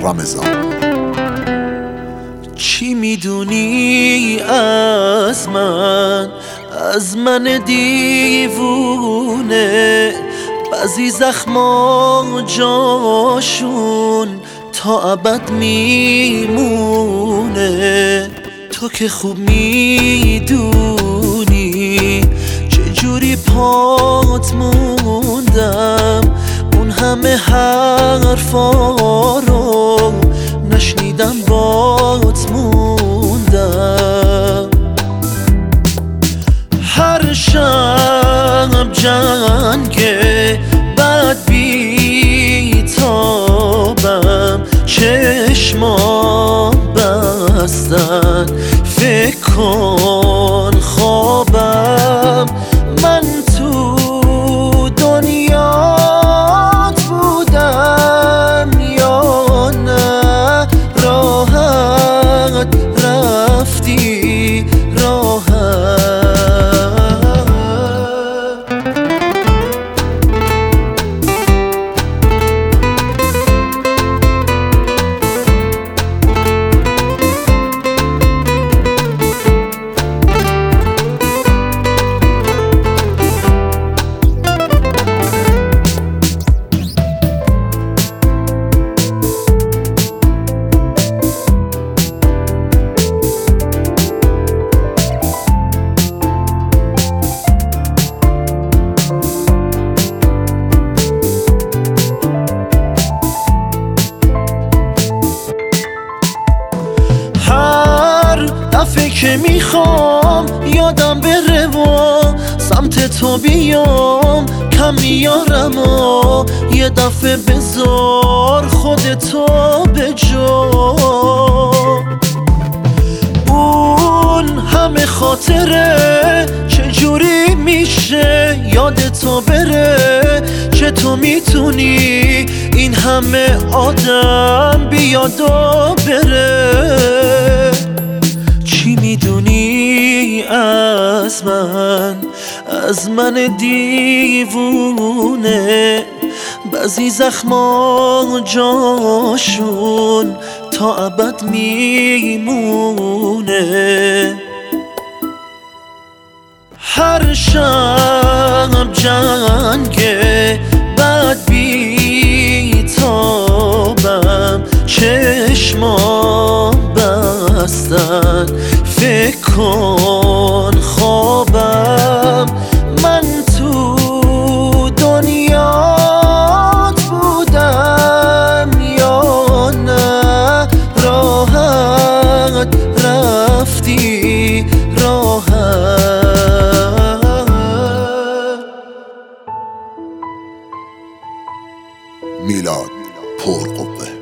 رمضان. چی میدونی از من دیوونه؟ بعضی زخما جاشون تا ابد میمونه. تو که خوب میدونی چجوری پات موندم، اون همه حرفا رو نشنیدم بات موندم. هر شب جنگه بد بیتابم، چشما بستن فکر کن خوابم. من تو دنیات بودم یا نه؟ راحت رفتی راحت. دفعه که میخوام یادم بره و سمت تو بیام، کم میارم و یه دفعه بذار خودتو به جا. اون همه خاطره چجوری میشه یادتو بره؟ چطور میتونی این همه آدم بیاد و بره؟ چی میدونی از من دیوونه؟ بعضی زخما جاشون تا ابد میمونه. هر شب جنگه بد بیتابم، چشما بستن فکر کن خوابم. من تو دنیات بودم یا نه؟ راحت رفتی راحت. میلاد پرقوه.